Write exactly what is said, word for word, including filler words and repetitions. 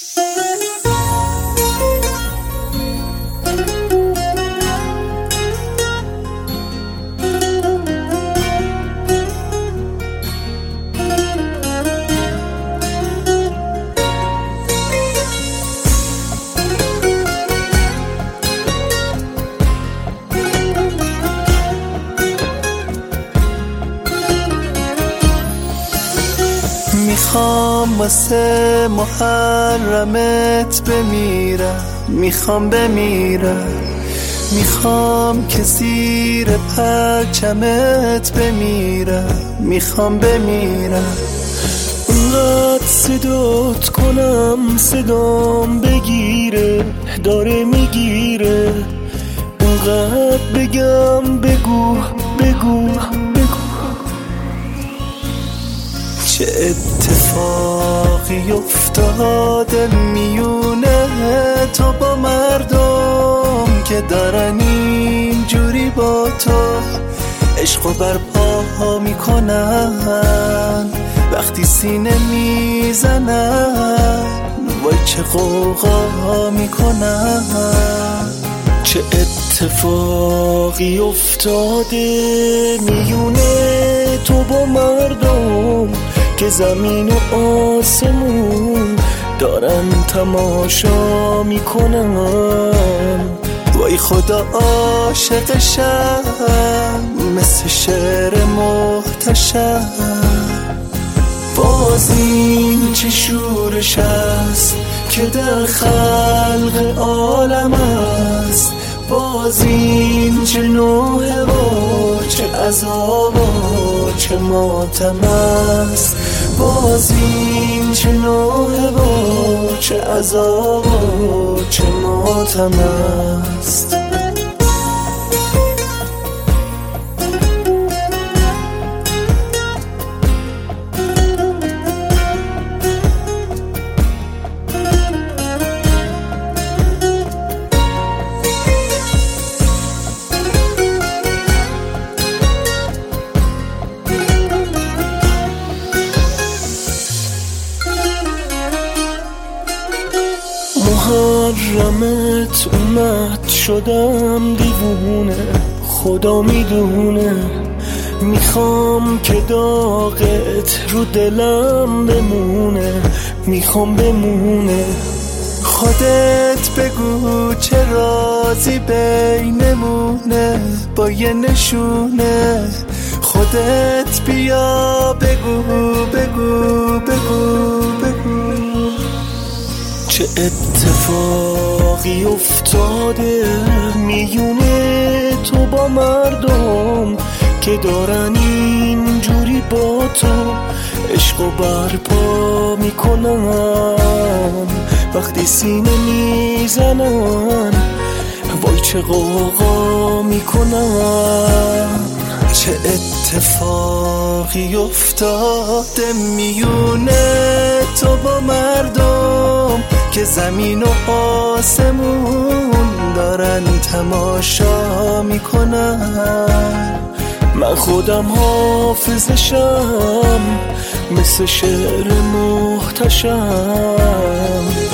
میخوام واسه محرمت بمیرم، میخوام بمیرم، میخوام که زیر پرچمت بمیرم، میخوام بمیرم. اونقدر صدات کنم صدام بگیره، داره میگیره. اونقدر بگم بگو بگو بگو. چه اتفاقی افتاده میونه تو با مردم که دارن اینجوری با تو عشق و برپا میکنن، وقتی سینه میزنن وای چه غوغا میکنن. چه اتفاقی افتاده میونه تو با مردم که زمین و آسمون دارن تماشا میکنن. وای خدا عاشقشم مثل شعر محتشم. باز این چه شورش است که در خلق عالم است. باز این چه نوحه و چه عذاب و چه ماتم است. باز این چه نوحه و چه عذاب و چه ماتم است. محرمت اومد شدم دیوونه، خدا میدونه. میخوام که داغت رو دلم بمونه، میخوام بمونه. خودت بگو چه رازی بینمونه با یه نشونه. خودت بیا بگو بگو بگو بگو. چه اتفاقی افتاده میونه تو با مردم که دارن اینجوری با تو عشق و برپا میکنن، وقتی سینه میزنن وای چه غوغا میکنن. چه اتفاقی افتاده میونه تو با مردم که زمین و آسمون دارن تماشا میکنن. من خودم حافظشم مثل شعر محتشم.